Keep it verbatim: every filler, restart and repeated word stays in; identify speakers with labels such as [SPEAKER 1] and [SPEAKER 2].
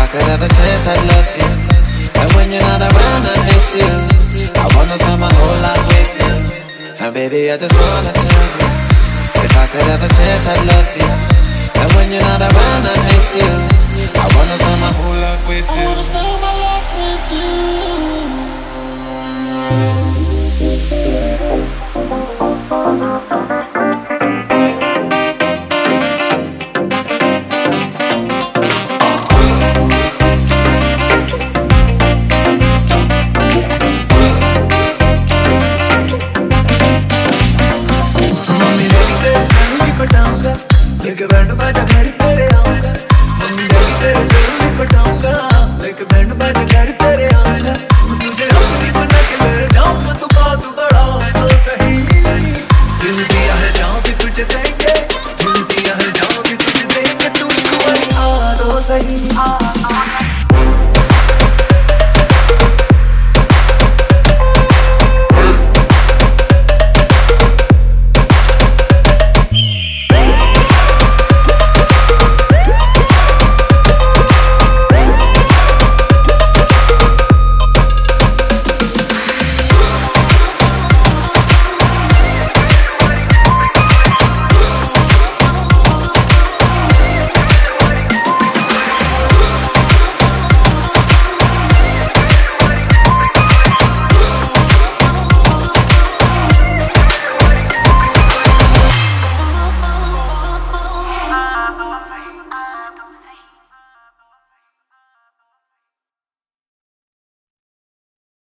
[SPEAKER 1] could have a chance, I'd love you. And when you're not around, I miss you. I wanna spend my whole life with you. And baby, I just wanna tell you, if I could have a chance, I'd love you. And when you're not around, I miss you. I wanna spend my whole life with you. I wanna spend my life with you.
[SPEAKER 2] लेके band बाजा घर तेरे आऊंगा, mummy daddy तेरे जल्दी पटाऊंगा। लेके band बाजा घर तेरे आऊंगा, तुझे अपनी बना के ले जाऊंगा। तू बात बड़ा है तो सही, दिल दिया है जहाँ भी तुझे देंगे, दिल दिया है जहाँ भी तुझे देंगे। तू एक बार आ तो सही।